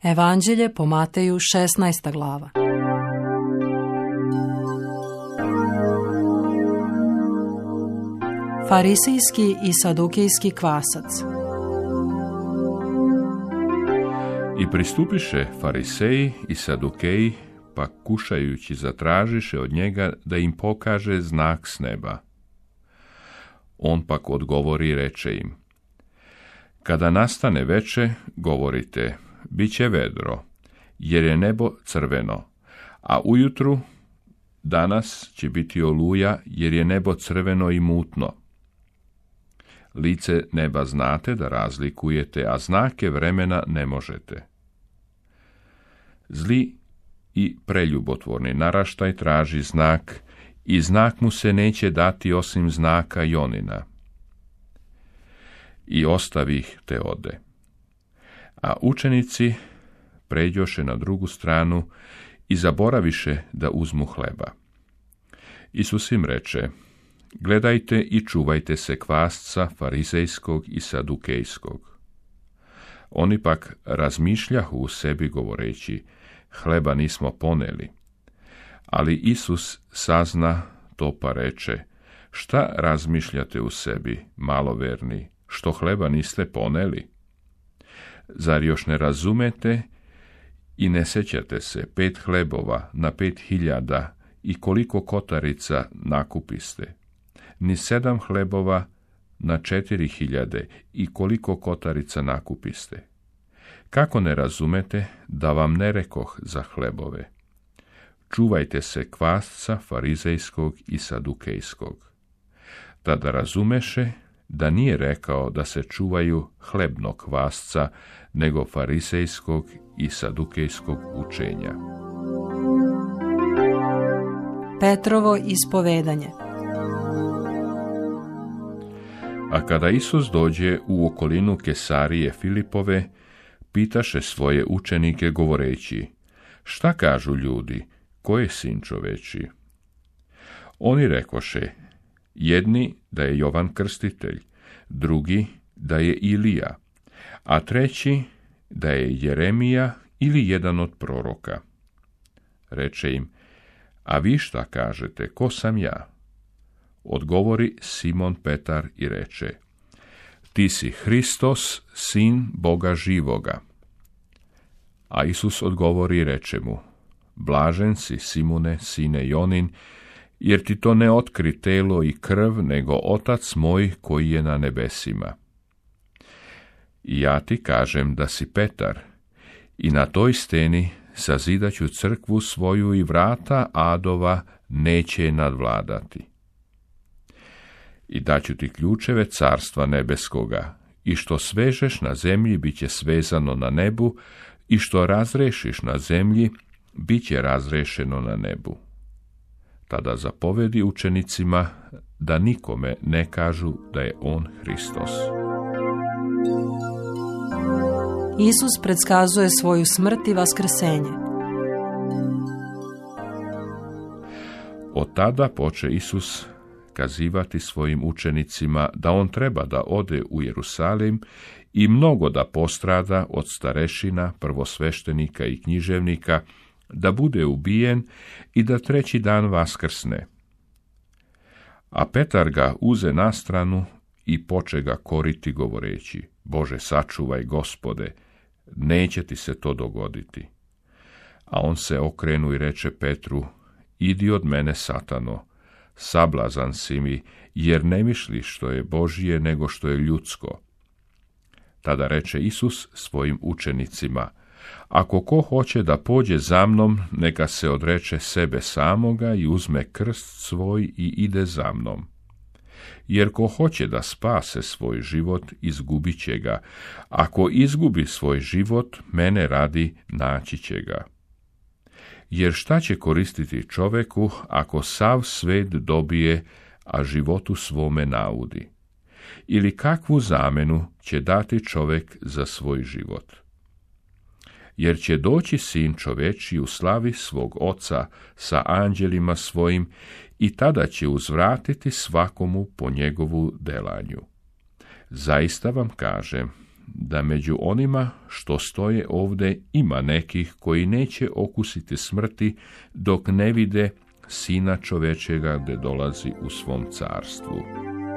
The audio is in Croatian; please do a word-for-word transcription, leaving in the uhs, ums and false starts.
Evanđelje po Mateju, šesnaesta glava. Farisejski i sadukejski kvasac. I pristupiše fariseji i sadukeji, pa kušajući zatražiše od njega da im pokaže znak s neba. On pak odgovori i reče im: kada nastane veče, govorite, bit će vedro, jer je nebo crveno, a ujutru danas će biti oluja, jer je nebo crveno i mutno. Lice neba znate da razlikujete, a znake vremena ne možete. Zli i preljubotvorni naraštaj traži znak, i znak mu se neće dati osim znaka Jonina. I ostavi ih te ode. A učenici pređoše na drugu stranu i zaboraviše da uzmu hleba. Isus im reče: gledajte i čuvajte se kvasca farizejskog i sadukejskog. Oni pak razmišljahu u sebi govoreći: hleba nismo poneli. Ali Isus sazna to pa reče: šta razmišljate u sebi, maloverni, što hleba niste poneli? Zar još ne razumete i ne sećate se pet hlebova na pet hiljada i koliko kotarica nakupiste? Ni sedam hlebova na četiri hiljade i koliko kotarica nakupiste? Kako ne razumete da vam ne rekoh za hlebove? Čuvajte se kvasca farizejskog i sadukejskog. Tada razumeše da nije rekao da se čuvaju hlebnog kvasca, nego farizejskog i sadukejskog učenja. Petrovo ispovedanje. A kada Isus dođe u okolinu Kesarije Filipove, pitaše svoje učenike govoreći: šta kažu ljudi, ko je sin čoveči? Oni rekoše: jedni da je Jovan Krstitelj, drugi da je Ilija, a treći da je Jeremija ili jedan od proroka. Reče im: a vi šta kažete, ko sam ja? Odgovori Simon Petar i reče: ti si Hristos, sin Boga živoga. A Isus odgovori i reče mu: blažen si, Simone, sine Jonin, jer ti to ne otkri telo i krv, nego Otac moj koji je na nebesima. I ja ti kažem da si Petar, i na toj steni sazidaću crkvu svoju i vrata adova neće je nadvladati. I daću ti ključeve carstva nebeskoga, i što svežeš na zemlji bit će svezano na nebu, i što razrešiš na zemlji bit će razrešeno na nebu. Tada zapovedi učenicima da nikome ne kažu da je on Hristos. Isus predskazuje svoju smrt i vaskrsenje. Od tada poče Isus kazivati svojim učenicima da on treba da ode u Jerusalim i mnogo da postrada od starešina, prvosveštenika i književnika, da bude ubijen i da treći dan vaskrsne. A Petar ga uze na stranu i poče ga koriti govoreći: Bože, sačuvaj, Gospode, neće ti se to dogoditi. A on se okrenu i reče Petru: idi od mene, Satano, sablazan si mi, jer ne misliš što je Božije, nego što je ljudsko. Tada reče Isus svojim učenicima: ako ko hoće da pođe za mnom, neka se odreče sebe samoga i uzme krst svoj i ide za mnom. Jer ko hoće da spase svoj život, izgubit će ga. Ako izgubi svoj život, mene radi naći će ga. Jer šta će koristiti čoveku, ako sav svet dobije, a životu svome naudi? Ili kakvu zamenu će dati čovek za svoj život? Jer će doći sin čovečiji u slavi svog oca sa anđelima svojim, i tada će uzvratiti svakomu po njegovu delanju. Zaista vam kažem da među onima što stoje ovdje ima nekih koji neće okusiti smrti dok ne vide Sina čovečega gdje dolazi u svom carstvu.